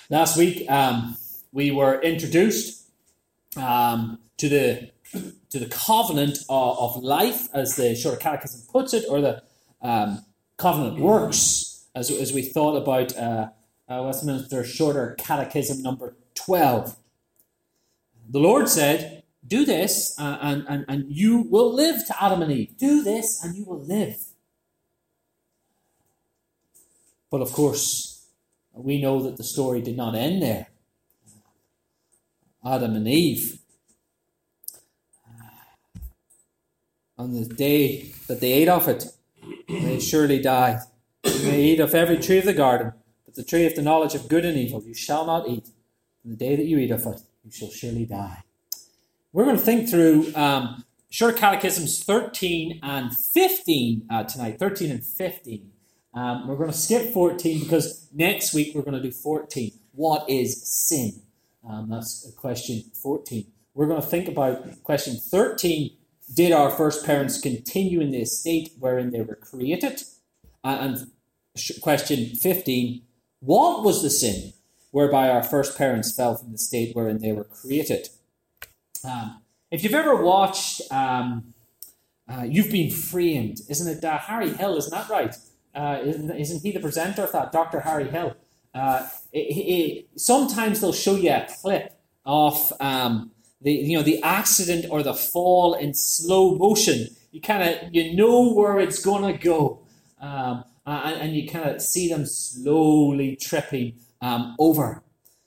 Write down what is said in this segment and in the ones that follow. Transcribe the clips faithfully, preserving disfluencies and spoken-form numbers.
Last week um, we were introduced um, to the to the covenant of, of life, as the Shorter Catechism puts it, or the um, covenant works, as, as we thought about uh, uh, Westminster Shorter Catechism number twelve. The Lord said, do this uh, and, and, and you will live, to Adam and Eve. Do this and you will live. But of course, we know that the story did not end there. Adam and Eve, on the day that they ate of it, they surely died. You may eat of every tree of the garden, but the tree of the knowledge of good and evil you shall not eat. On the day that you eat of it, you shall surely die. We're going to think through um, Shorter Catechisms thirteen and fifteen uh, tonight, thirteen and fifteen. Um, we're going to skip fourteen because next week we're going to do fourteen. What is sin? Um, that's question fourteen. We're going to think about question thirteen. Did our first parents continue in the estate wherein they were created? Uh, and sh- question fifteen. What was the sin whereby our first parents fell from the state wherein they were created? Um, if you've ever watched um, uh, You've Been Framed, isn't it uh, Harry Hill, isn't that right? Uh, isn't, isn't he the presenter of that, Doctor Harry Hill? Uh, it, it, sometimes they'll show you a clip of um, the you know the accident or the fall in slow motion. You kind of you know where it's going to go, um, and, and you kind of see them slowly tripping um, over.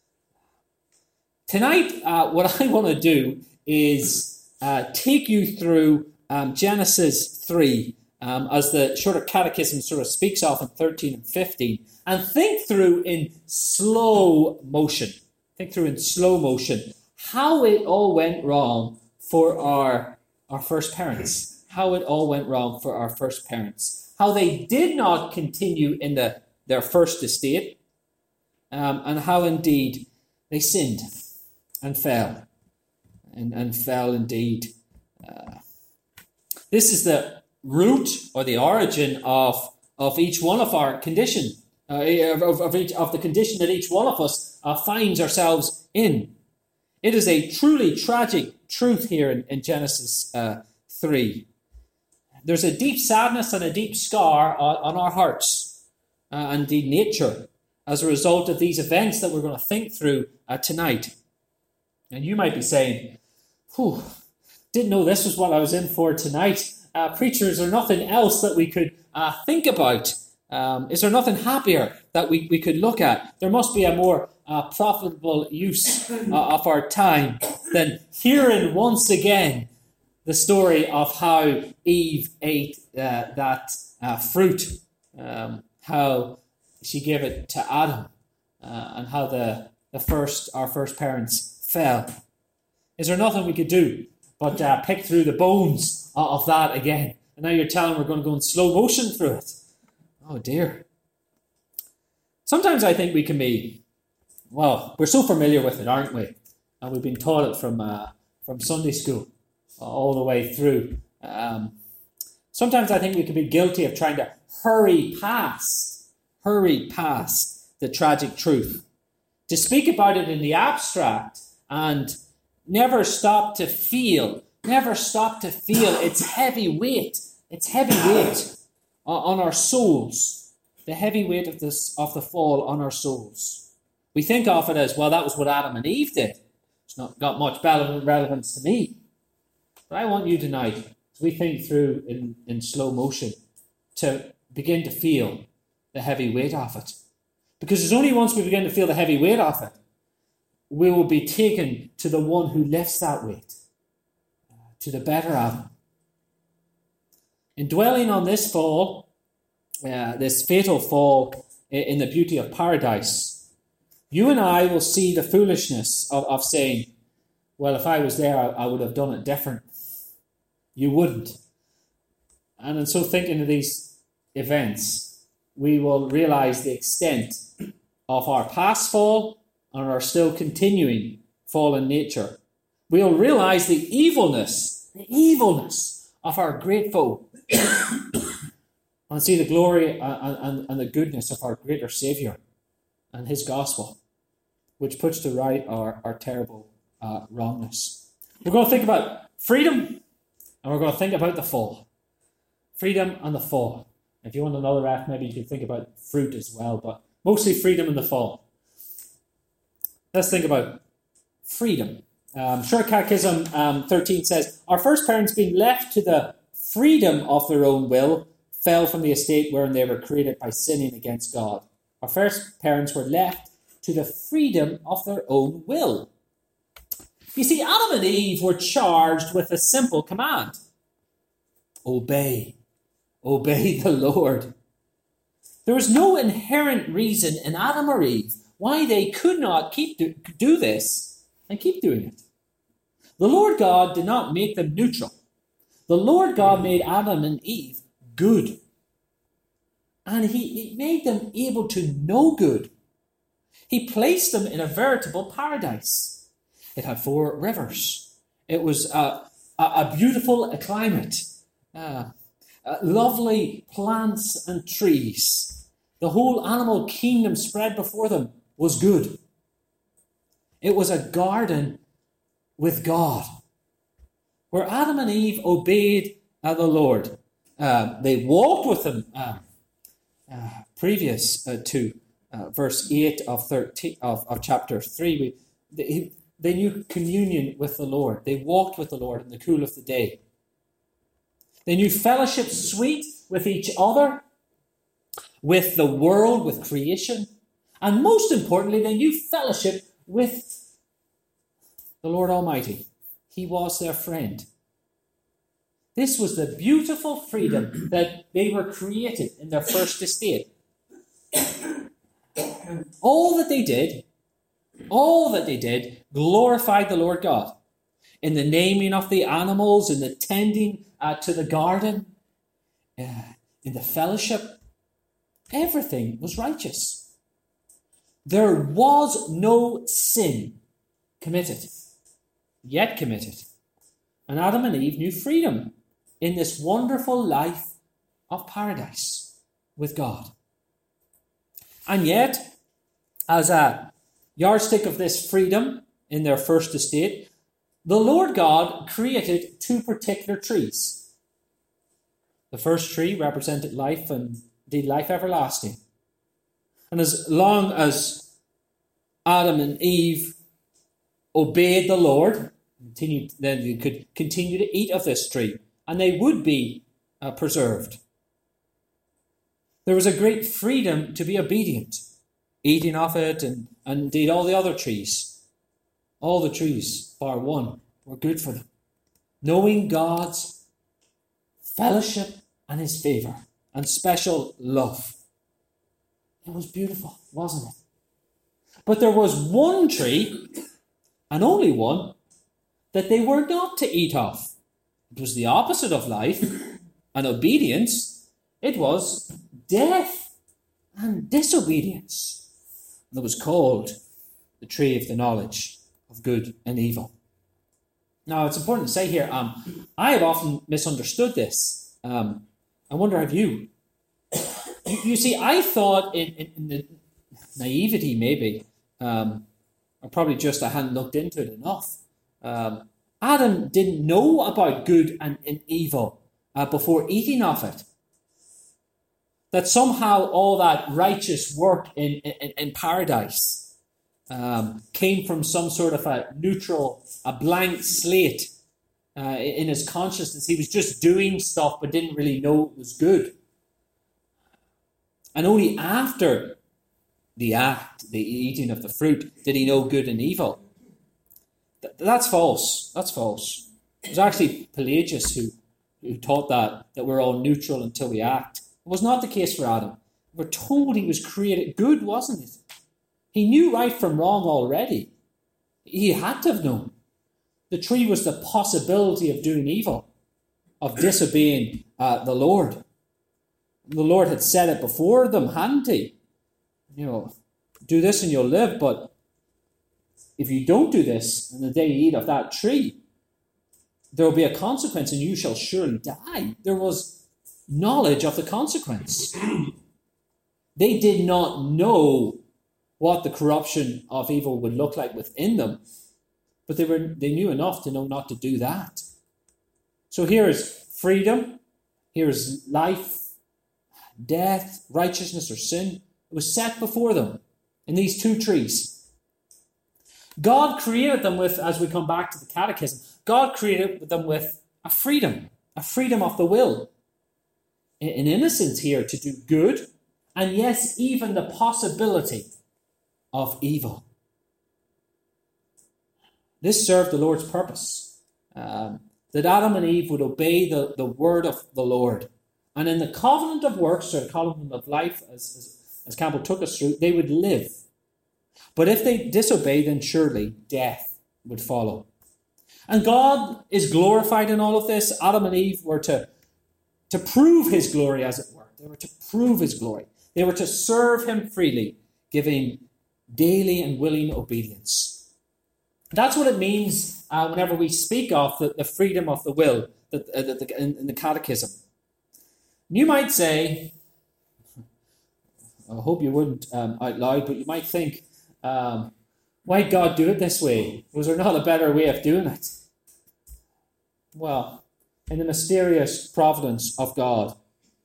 Tonight, uh, what I want to do is uh, take you through um, Genesis three. Um, as the Shorter Catechism sort of speaks of in thirteen and fifteen, and think through in slow motion, think through in slow motion how it all went wrong for our, our first parents, how it all went wrong for our first parents, how they did not continue in the, their first estate, um, and how indeed they sinned and fell, and, and fell indeed. Uh, this is the root or the origin of of each one of our condition, uh, of, of, each, of the condition that each one of us uh, finds ourselves in. It is a truly tragic truth here in, in Genesis uh, three. There's a deep sadness and a deep scar on, on our hearts uh, and indeed nature as a result of these events that we're going to think through uh, tonight. And you might be saying, whew, didn't know this was what I was in for tonight. Uh, preacher, is there nothing else that we could uh, think about? Um, is there nothing happier that we, we could look at? There must be a more uh, profitable use uh, of our time than hearing once again the story of how Eve ate uh, that uh, fruit, um, how she gave it to Adam, uh, and how the, the first our first parents fell. Is there nothing we could do but uh, pick through the bones of that again? And now you're telling we're going to go in slow motion through it. Oh dear. Sometimes I think we can be, well, we're so familiar with it, aren't we? And we've been taught it from uh, from Sunday school all the way through. Um, sometimes I think we can be guilty of trying to hurry past, hurry past the tragic truth. To speak about it in the abstract and never stop to feel, never stop to feel its heavy weight, its heavy weight on our souls, the heavy weight of this of the fall on our souls. We think of it as, well, that was what Adam and Eve did. It's not got much relevance to me. But I want you tonight, as we think through in, in slow motion, to begin to feel the heavy weight of it. Because it's only once we begin to feel the heavy weight of it, we will be taken to the one who lifts that weight, uh, to the better Adam. In dwelling on this fall, uh, this fatal fall in the beauty of paradise, you and I will see the foolishness of, of saying, well, if I was there, I, I would have done it different. You wouldn't. And in so thinking of these events, we will realize the extent of our past fall and our still continuing fallen nature. We'll realize the evilness, the evilness of our great foe, and see the glory and, and, and the goodness of our greater Saviour and his gospel. which puts to right our, our terrible uh, wrongness. We're going to think about freedom, and we're going to think about the fall. Freedom and the fall. If you want another F, maybe you can think about fruit as well, but mostly freedom and the fall. Let's think about freedom. Um, Short Catechism um, thirteen says, our first parents, being left to the freedom of their own will, fell from the estate wherein they were created by sinning against God. Our first parents were left to the freedom of their own will. You see, Adam and Eve were charged with a simple command. Obey. Obey the Lord. There was no inherent reason in Adam or Eve why they could not keep do, do this and keep doing it. The Lord God did not make them neutral. The Lord God made Adam and Eve good. And he, he made them able to know good. He placed them in a veritable paradise. It had four rivers. It was a, a, a beautiful climate. Uh, uh, lovely plants and trees. The whole animal kingdom spread before them was good. It was a garden with God, where Adam and Eve obeyed uh, the Lord. Uh, they walked with him. Uh, uh, previous uh, to uh, verse eight of thirteen of, of chapter three, we, they, they knew communion with the Lord. They walked with the Lord in the cool of the day. They knew fellowship sweet with each other, with the world, with creation, and most importantly, they knew fellowship with the Lord Almighty. He was their friend. This was the beautiful freedom that they were created in their first estate. All that they did, all that they did, glorified the Lord God. In the naming of the animals, in the tending uh, to the garden, uh, in the fellowship, everything was righteous. There was no sin committed, yet committed. And Adam and Eve knew freedom in this wonderful life of paradise with God. And yet, as a yardstick of this freedom in their first estate, the Lord God created two particular trees. The first tree represented life, and indeed life everlasting. And as long as Adam and Eve obeyed the Lord, continued, then they could continue to eat of this tree, and they would be uh, preserved. There was a great freedom to be obedient, eating of it, and, and indeed all the other trees. All the trees, bar one, were good for them. Knowing God's fellowship and his favour and special love. It was beautiful, wasn't it? But there was one tree, and only one, that they were not to eat of. It was the opposite of life and obedience. It was death and disobedience. And it was called the tree of the knowledge of good and evil. Now, it's important to say here, um, I have often misunderstood this. Um, I wonder, have you? You, you see, I thought in, in, in the naivety, maybe, um, or probably just I hadn't looked into it enough. Um, Adam didn't know about good and, and evil uh, before eating of it. That somehow all that righteous work in, in, in paradise um, came from some sort of a neutral, a blank slate uh, in his consciousness. He was just doing stuff but didn't really know it was good. And only after the act, the eating of the fruit, did he know good and evil. Th- that's false. That's false. It was actually Pelagius who, who taught that, that we're all neutral until we act. It was not the case for Adam. We're told he was created good, wasn't it? He knew right from wrong already. He had to have known. The tree was the possibility of doing evil, of disobeying uh, the Lord. The Lord had said it before them, hadn't he? You know, do this and you'll live, but if you don't do this, and the day you eat of that tree, there will be a consequence and you shall surely die. There was knowledge of the consequence. They did not know what the corruption of evil would look like within them, but they were they knew enough to know not to do that. So here is freedom, here is life, death, righteousness or sin. It was set before them in these two trees. God created them with, as we come back to the catechism, God created them with a freedom, a freedom of the will. An innocence here to do good, and yes, even the possibility of evil. This served the Lord's purpose, um, that Adam and Eve would obey the, the word of the Lord. And in the covenant of works, or the covenant of life, as, as, as Campbell took us through, they would live. But if they disobey, then surely death would follow. And God is glorified in all of this. Adam and Eve were to, to prove his glory, as it were. They were to prove his glory. They were to serve him freely, giving daily and willing obedience. That's what it means uh, whenever we speak of the, the freedom of the will that, uh, that the, in, in the catechism. You might say, I hope you wouldn't um, out loud, but you might think, um, why did God do it this way? Was there not a better way of doing it? Well, in the mysterious providence of God,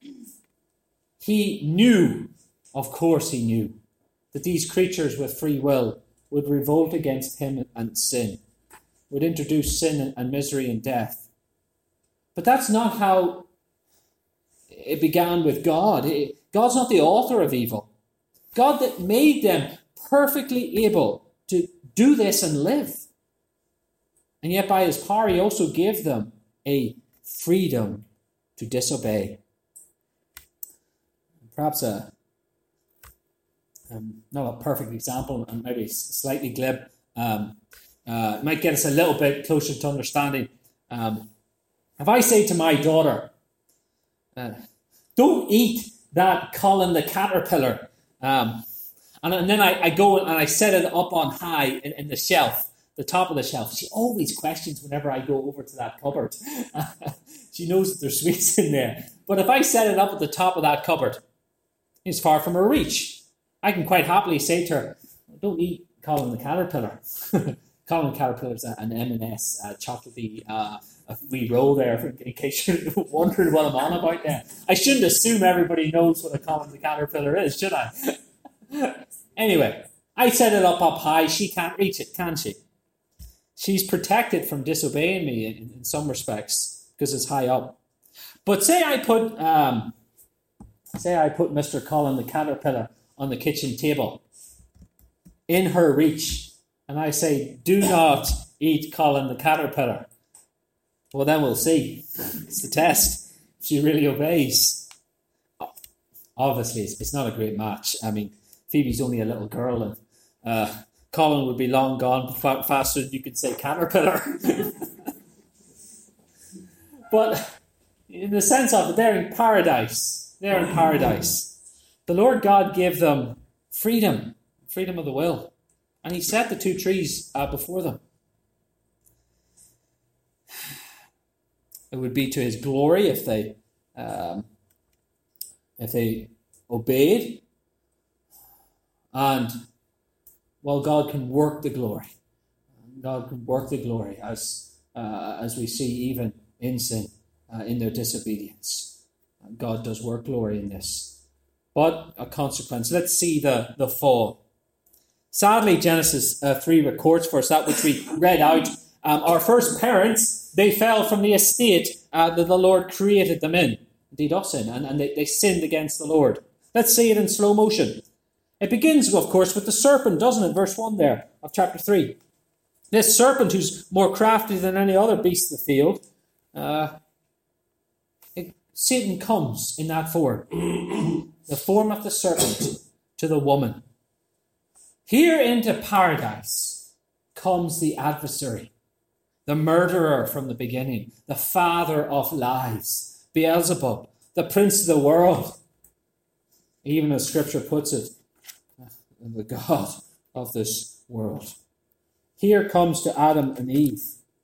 he knew, of course he knew, that these creatures with free will would revolt against him and sin, would introduce sin and misery and death. But that's not how it began with God. God's not the author of evil. God that made them perfectly able to do this and live. And yet by his power he also gave them a freedom to disobey. Perhaps a um, not a perfect example, and maybe slightly glib, um, uh, might get us a little bit closer to understanding. Um, if I say to my daughter, uh, don't eat that Colin the caterpillar, um, and, and then I, I go and I set it up on high in, in the shelf, the top of the shelf. She always questions whenever I go over to that cupboard. She knows that there's sweets in there. But if I set it up at the top of that cupboard, it's far from her reach. I can quite happily say to her, don't eat Colin the caterpillar. Colin the caterpillar is an M and S, uh, chocolatey, uh, a wee roll there, in case you're wondering what I'm on about there. I shouldn't assume everybody knows what a Colin the caterpillar is, should I? Anyway, I set it up up high. She can't reach it, can she? She's protected from disobeying me in, in some respects because it's high up. But say I put, um, say I put Mister Colin the caterpillar on the kitchen table, in her reach, and I say, do not eat Colin the caterpillar. Well, then we'll see. It's the test. If she really obeys. Obviously, it's, it's not a great match. I mean, Phoebe's only a little girl, and uh, Colin would be long gone fa- faster than you could say caterpillar. But in the sense of it, they're in paradise. They're in paradise. The Lord God gave them freedom, freedom of the will. And he set the two trees uh, before them. It would be to his glory if they um, if they obeyed. And, well, God can work the glory. God can work the glory as, uh, as we see even in sin, uh, in their disobedience. God does work glory in this. But a consequence. Let's see the, the fall. Sadly, Genesis uh, three records for us that which we read out. Um, our first parents, they fell from the estate uh, that the Lord created them in. Indeed, us in. And, and they, they sinned against the Lord. Let's see it in slow motion. It begins, of course, with the serpent, doesn't it? Verse one there of chapter three. This serpent, who's more crafty than any other beast of the field, uh, it, Satan comes in that form. The form of the serpent to the woman. Here into paradise comes the adversary, the murderer from the beginning, the father of lies, Beelzebub, the prince of the world. Even as Scripture puts it, the God of this world. Here comes to Adam and Eve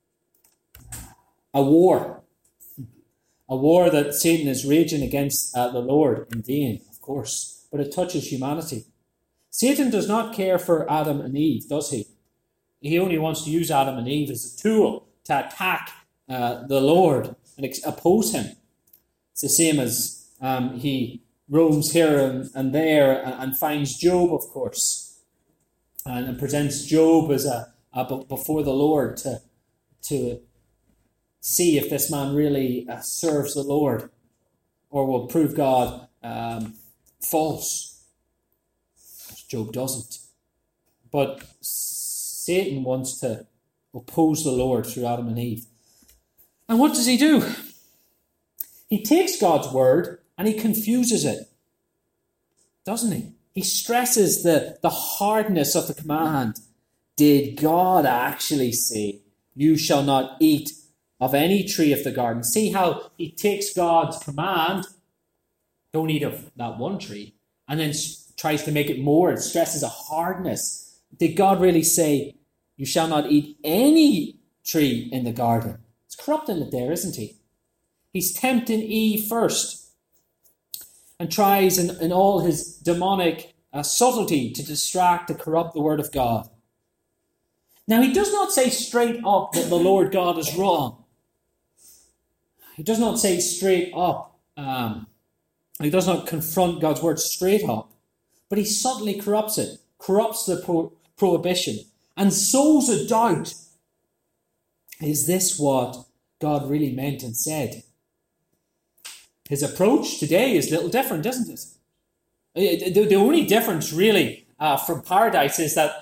a war. A war that Satan is raging against uh, the Lord in vain, of course, but it touches humanity. Satan does not care for Adam and Eve, does he? He only wants to use Adam and Eve as a tool to attack uh, the Lord and ex- oppose him. It's the same as um, he roams here and, and there and, and finds Job, of course, and, and presents Job as a, a before the Lord to to see if this man really uh, serves the Lord or will prove God um, false. Job doesn't. But Satan wants to oppose the Lord through Adam and Eve. And what does he do? He takes God's word and he confuses it, doesn't he? He stresses the, the hardness of the command. Did God actually say, you shall not eat of any tree of the garden? See how he takes God's command, don't eat of that one tree, and then tries to make it more. It stresses a hardness. Did God really say, you shall not eat any tree in the garden? It's corrupting it there, isn't he? He's tempting Eve first and tries in, in all his demonic uh, subtlety to distract and corrupt the word of God. Now, he does not say straight up that the Lord God is wrong. He does not say straight up. Um, he does not confront God's word straight up. But he subtly corrupts it, corrupts the pro- prohibition, and sows a doubt. Is this what God really meant and said? His approach today is a little different, isn't it? The, the only difference really uh, from paradise is that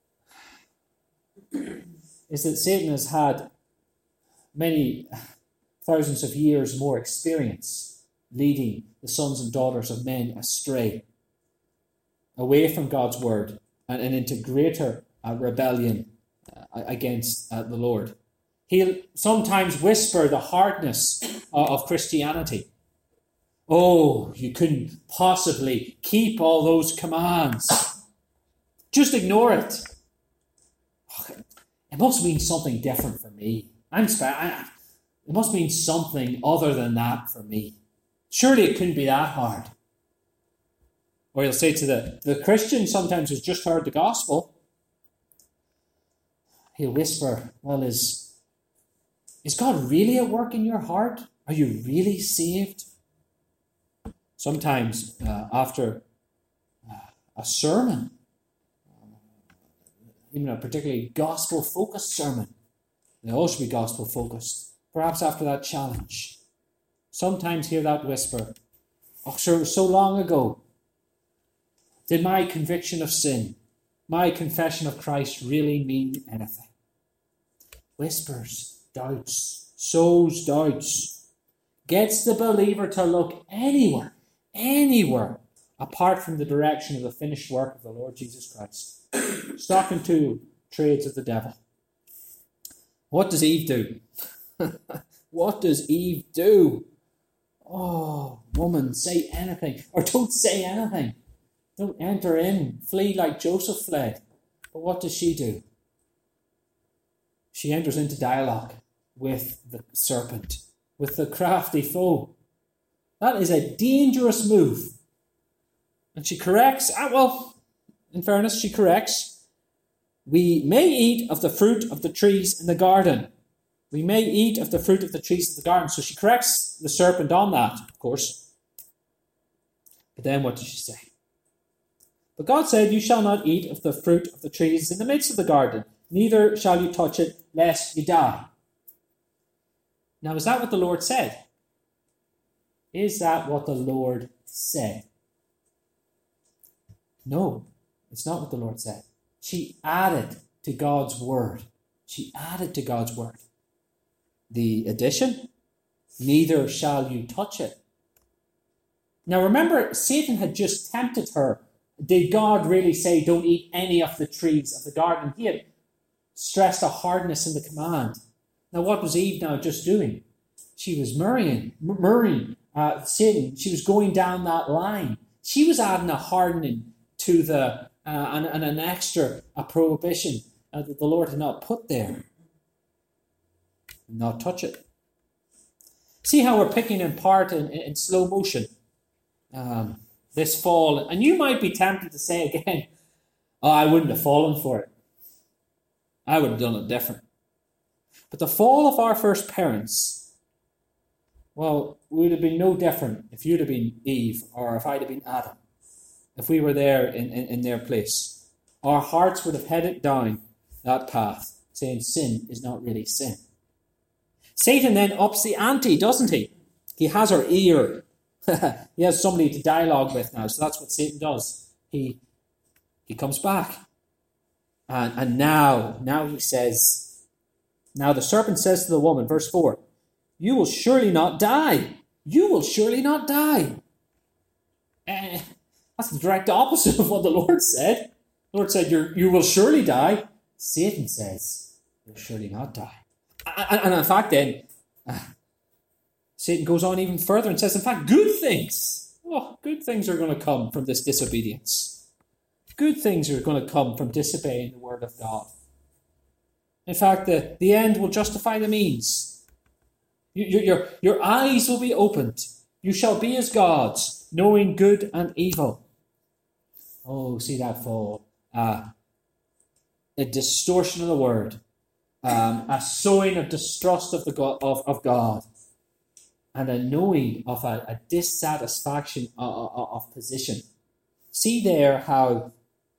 is that Satan has had many thousands of years more experience leading the sons and daughters of men astray, away from God's word and, and into greater uh, rebellion uh, against uh, the Lord. He'll sometimes whisper the hardness uh, of Christianity. Oh, you couldn't possibly keep all those commands. Just ignore it. It must mean something different for me. I'm sp- I, It must mean something other than that for me. Surely it couldn't be that hard. Or he'll say to the, the Christian sometimes who's just heard the gospel, he'll whisper, well, is, is God really at work in your heart? Are you really saved? Sometimes uh, after uh, a sermon, even a particularly gospel-focused sermon, they all should be gospel-focused. Perhaps after that challenge, sometimes hear that whisper, oh, so, so long ago, did my conviction of sin, my confession of Christ really mean anything? Whispers, doubts, sows doubts, gets the believer to look anywhere, anywhere, apart from the direction of the finished work of the Lord Jesus Christ. Stock and two trades of the devil. What does Eve do? What does Eve do? Oh, woman, say anything. Or don't say anything. Don't enter in. Flee like Joseph fled. But what does she do? She enters into dialogue with the serpent, with the crafty foe. That is a dangerous move. And she corrects. Ah, well, in fairness, she corrects. We may eat of the fruit of the trees in the garden. We may eat of the fruit of the trees of the garden. So she corrects the serpent on that, of course. But then what does she say? But God said, you shall not eat of the fruit of the trees in the midst of the garden, neither shall you touch it, lest you die. Now, is that what the Lord said? Is that what the Lord said? No, it's not what the Lord said. She added to God's word. She added to God's word. The addition, neither shall you touch it. Now remember, Satan had just tempted her. Did God really say, don't eat any of the trees of the garden? He had stressed a hardness in the command. Now what was Eve now just doing? She was murmuring, murmuring uh, Satan. She was going down that line. She was adding a hardening to the, uh, and, and an extra a prohibition uh, that the Lord had not put there. Not touch it. See how we're picking in part in, in slow motion. Um, this fall. And you might be tempted to say again, oh, I wouldn't have fallen for it. I would have done it different. But the fall of our first parents, well, would have been no different if you'd have been Eve or if I'd have been Adam. If we were there in, in, in their place. Our hearts would have headed down that path, saying sin is not really sin. Satan then ups the ante, doesn't he? He has our ear. He has somebody to dialogue with now. So that's what Satan does. He he comes back. And, and now, now he says, now the serpent says to the woman, verse four, you will surely not die. You will surely not die. Uh, that's the direct opposite of what the Lord said. The Lord said, You're, you will surely die. Satan says, you'll surely not die. And, and in fact then, uh, Satan goes on even further and says, in fact, good things. Oh, good things are going to come from this disobedience. Good things are going to come from disobeying the word of God. In fact, the, the end will justify the means. You, you, your, your eyes will be opened. You shall be as gods, knowing good and evil. Oh, see that fall. Uh, a distortion of the word. Um, a sowing of distrust of, the God, of, of God. And a knowing of a, a dissatisfaction of, of, of position. See there how,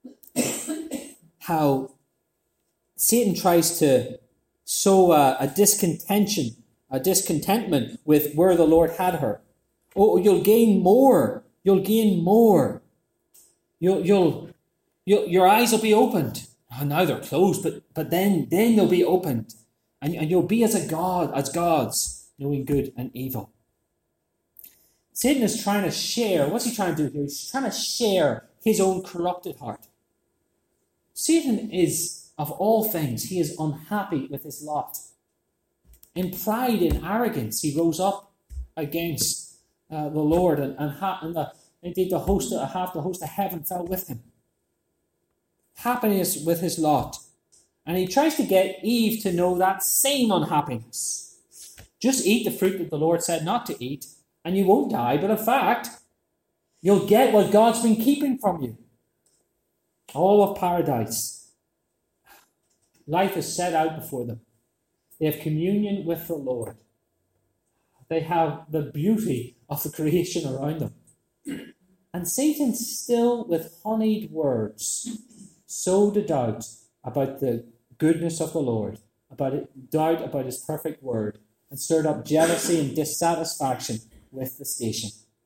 how Satan tries to sow a, a discontention, a discontentment with where the Lord had her. Oh, you'll gain more. You'll gain more. You'll, you'll, you'll your eyes will be opened. Oh, now they're closed, but but then then they'll be opened, and and you'll be as a god, as gods, knowing good and evil. Satan is trying to share. What's he trying to do here? He's trying to share his own corrupted heart. Satan is, of all things, he is unhappy with his lot. In pride and arrogance, he rose up against uh, the Lord, and and, ha- and the, indeed the host of half the host of heaven fell with him. Happiness with his lot. And he tries to get Eve to know that same unhappiness. Just eat the fruit that the Lord said not to eat, and you won't die. But in fact, you'll get what God's been keeping from you. All of paradise. Life is set out before them. They have communion with the Lord. They have the beauty of the creation around them. And Satan still, with honeyed words, sowed a doubt about the goodness of the Lord, about it, doubt about his perfect word, and stirred up jealousy and dissatisfaction with the station.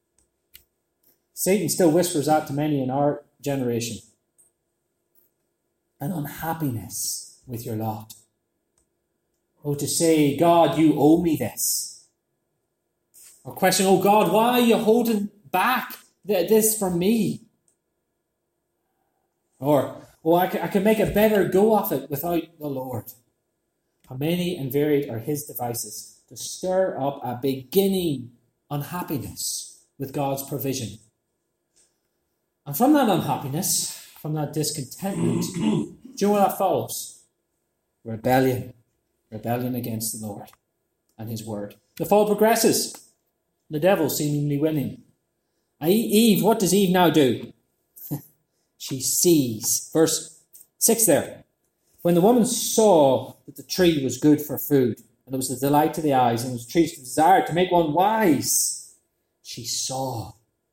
Satan still whispers out to many in our generation an unhappiness with your lot. Oh, to say, God, you owe me this. Or question, oh God, why are you holding back this from me? Or, oh, I can, I can make a better go of it without the Lord. How many and varied are his devices to stir up a beginning unhappiness with God's provision. And from that unhappiness, from that discontentment, do you know what that follows? Rebellion. Rebellion against the Lord and his word. The fall progresses. The devil seemingly winning. Eve, what does Eve now do? She sees. Verse six there. When the woman saw that the tree was good for food, and it was a delight to the eyes, and it was a tree to desire to make one wise, she saw.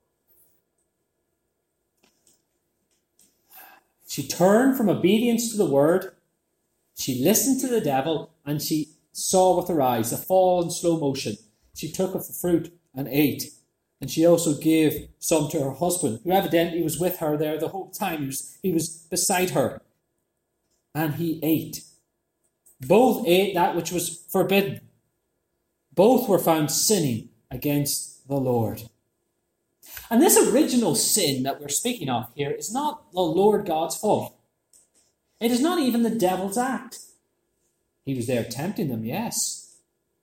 She turned from obedience to the word, she listened to the devil, and she saw with her eyes, the fall in slow motion. She took of the fruit and ate. And she also gave some to her husband, who evidently was with her there the whole time. He was, he was beside her. And he ate. Both ate that which was forbidden. Both were found sinning against the Lord. And this original sin that we're speaking of here is not the Lord God's fault. It is not even the devil's act. He was there tempting them, yes.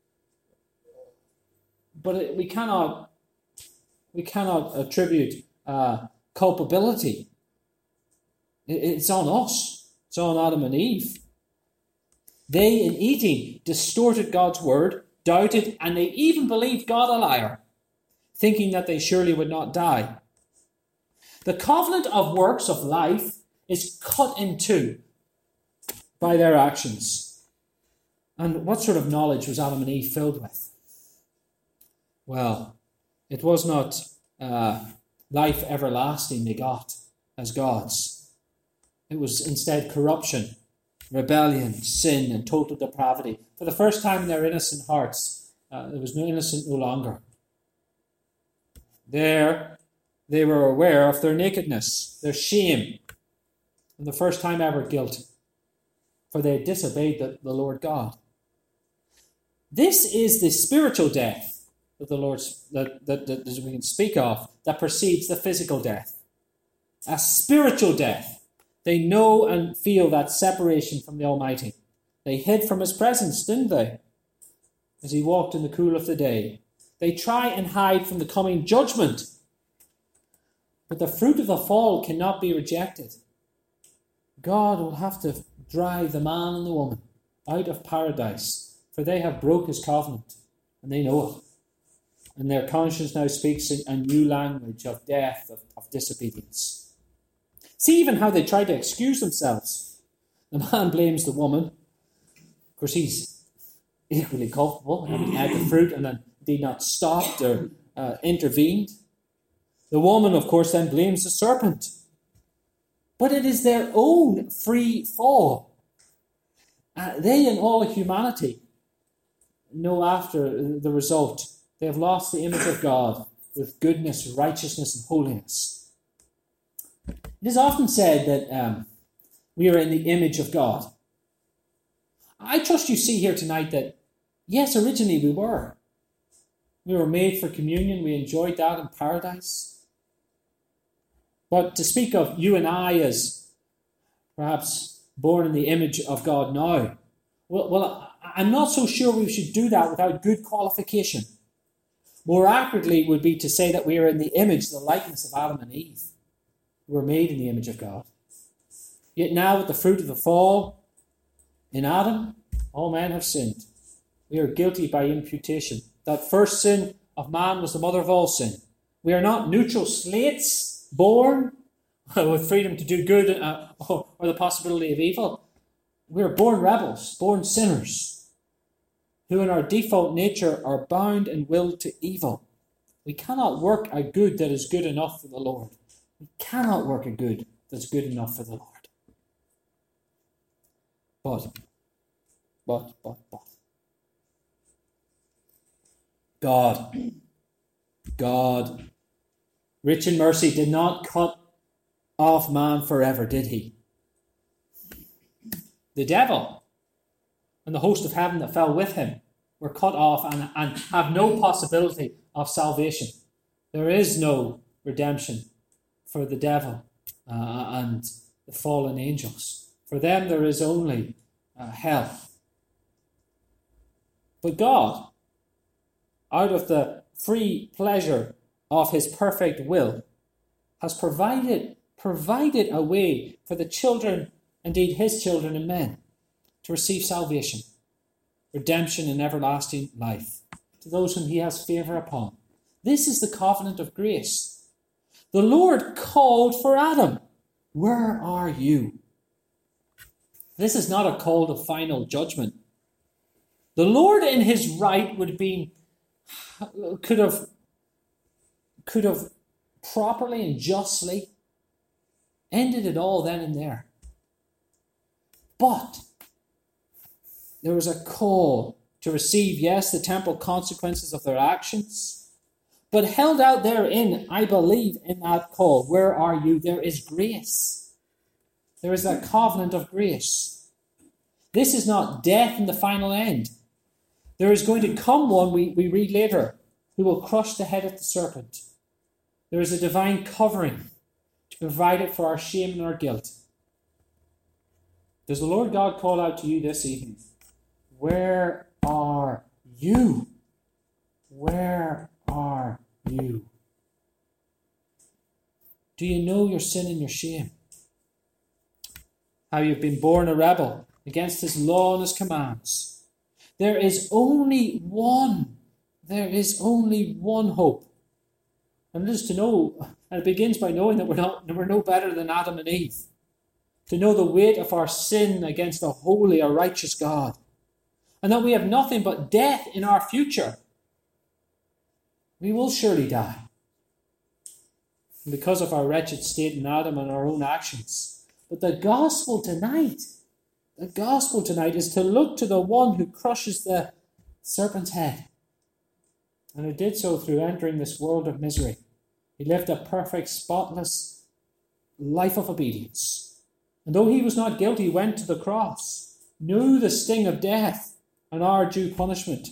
But it, we cannot... We cannot attribute uh, culpability. It's on us. It's on Adam and Eve. They, in eating, distorted God's word, doubted, and they even believed God a liar, thinking that they surely would not die. The covenant of works of life is cut in two by their actions. And what sort of knowledge was Adam and Eve filled with? Well, it was not uh, life everlasting they got as gods. It was instead corruption, rebellion, sin, and total depravity. For the first time in their innocent hearts, uh, there was no innocent no longer. There, they were aware of their nakedness, their shame, and the first time ever guilt, for they had disobeyed the, the Lord God. This is the spiritual death that the Lord that, that, that we can speak of that precedes the physical death. A spiritual death. They know and feel that separation from the Almighty. They hid from his presence, didn't they? As he walked in the cool of the day. They try and hide from the coming judgment. But the fruit of the fall cannot be rejected. God will have to drive the man and the woman out of paradise, for they have broke his covenant, and they know it. And their conscience now speaks in a new language of death, of, of disobedience. See even how they try to excuse themselves. The man blames the woman. Of course, he's equally culpable, having had the fruit and then did not stopped or uh, intervened. The woman, of course, then blames the serpent. But it is their own free fall. Uh, they and all humanity know after the result. They have lost the image of God with goodness, righteousness, and holiness. It is often said that um, we are in the image of God. I trust you see here tonight that, yes, originally we were. We were made for communion. We enjoyed that in paradise. But to speak of you and I as perhaps born in the image of God now, well, well I'm not so sure we should do that without good qualification. More accurately would be to say that we are in the image, the likeness of Adam and Eve. We were made in the image of God. Yet now with the fruit of the fall in Adam, all men have sinned. We are guilty by imputation. That first sin of man was the mother of all sin. We are not neutral slates born with freedom to do good uh, or the possibility of evil. We are born rebels, born sinners, who in our default nature are bound and willed to evil. We cannot work a good that is good enough for the Lord. We cannot work a good that's good enough for the Lord. But, but, but, but. God, God, rich in mercy, did not cut off man forever, did he? The devil and the host of heaven that fell with him were cut off and, and have no possibility of salvation. There is no redemption for the devil uh, and the fallen angels. For them there is only uh, hell. But God, out of the free pleasure of his perfect will, has provided, provided a way for the children, indeed his children and men, to receive salvation, redemption and everlasting life to those whom he has favour upon. This is the covenant of grace. The Lord called for Adam. Where are you? This is not a call to final judgment. The Lord in his right would be could have could have properly and justly ended it all then and there. But there was a call to receive, yes, the temporal consequences of their actions, but held out therein, I believe, in that call, where are you? There is grace. There is that covenant of grace. This is not death in the final end. There is going to come one, we, we read later, who will crush the head of the serpent. There is a divine covering to provide it for our shame and our guilt. Does the Lord God call out to you this evening? Where are you? Where are you? Do you know your sin and your shame? How you've been born a rebel against his law and his commands. There is only one, there is only one hope. And it is to know, and it begins by knowing that we're not we're no better than Adam and Eve. To know the weight of our sin against a holy, a righteous God. And that we have nothing but death in our future. We will surely die. And because of our wretched state in Adam and our own actions. But the gospel tonight, the gospel tonight is to look to the one who crushes the serpent's head. And who did so through entering this world of misery. He lived a perfect, spotless life of obedience. And though he was not guilty, he went to the cross, knew the sting of death and our due punishment.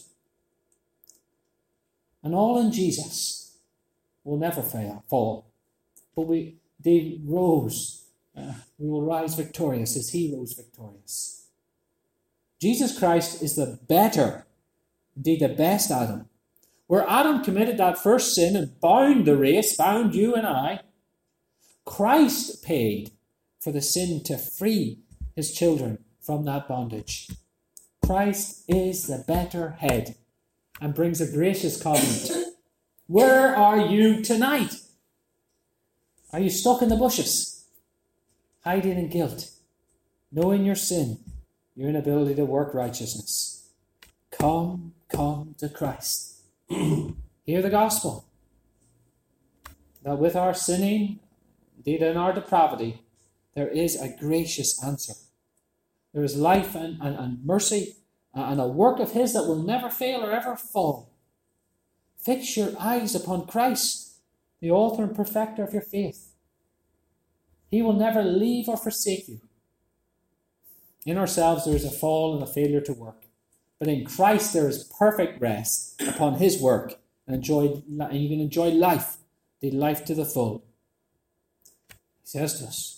And all in Jesus will never fail, fall. But we, they rose. Uh, we will rise victorious as he rose victorious. Jesus Christ is the better, indeed the best Adam. Where Adam committed that first sin and bound the race, bound you and I, Christ paid for the sin to free his children from that bondage. Christ is the better head and brings a gracious covenant. Where are you tonight? Are you stuck in the bushes, hiding in guilt, knowing your sin, your inability to work righteousness? Come, come to Christ. Hear the gospel. That with our sinning, indeed in our depravity, there is a gracious answer. There is life and, and, and mercy and a work of his that will never fail or ever fall. Fix your eyes upon Christ, the author and perfecter of your faith. He will never leave or forsake you. In ourselves there is a fall and a failure to work. But in Christ there is perfect rest upon his work. And, enjoy, and you can enjoy life, the life to the full. He says to us,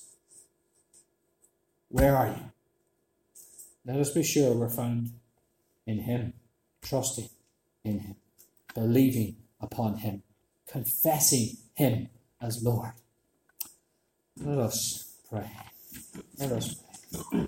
where are you? Let us be sure we're found in him, trusting in him, believing upon him, confessing him as Lord. Let us pray. Let us pray.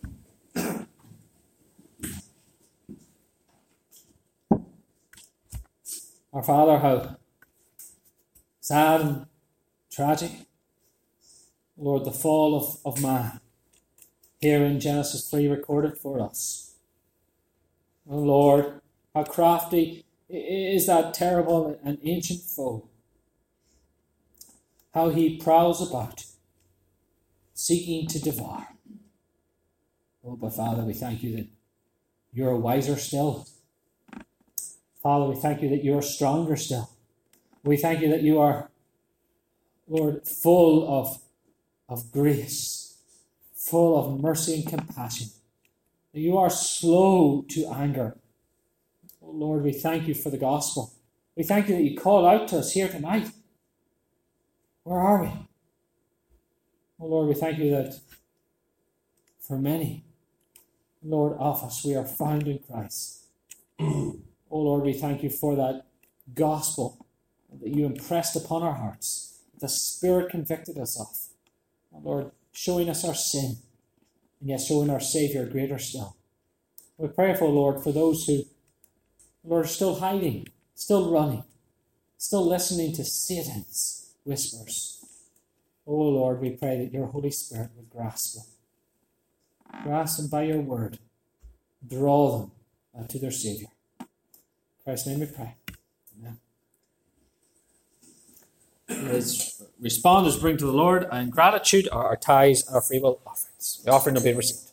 Our Father, how sad and tragic, Lord, the fall of, of man. Here in Genesis three recorded for us. Oh Lord, how crafty is that terrible and ancient foe. How he prowls about, seeking to devour. Oh, but Father, we thank you that you're wiser still. Father, we thank you that you're stronger still. We thank you that you are, Lord, full of, of grace. Full of mercy and compassion. You are slow to anger. Oh Lord, we thank you for the gospel. We thank you that you call out to us here tonight. Where are we? Oh Lord, we thank you that for many, Lord, of us, we are found in Christ. Oh Lord, we thank you for that gospel that you impressed upon our hearts, that the Spirit convicted us of. Oh Lord, showing us our sin, and yet showing our Saviour greater still. We pray for, Lord, for those who, Lord, are still hiding, still running, still listening to Satan's whispers. Oh, Lord, we pray that your Holy Spirit would grasp them. Grasp them by your word. Draw them uh, to their Saviour. In Christ's name we pray. Amen. As responders bring to the Lord in gratitude are our tithes and our free will offerings. The offering will be received.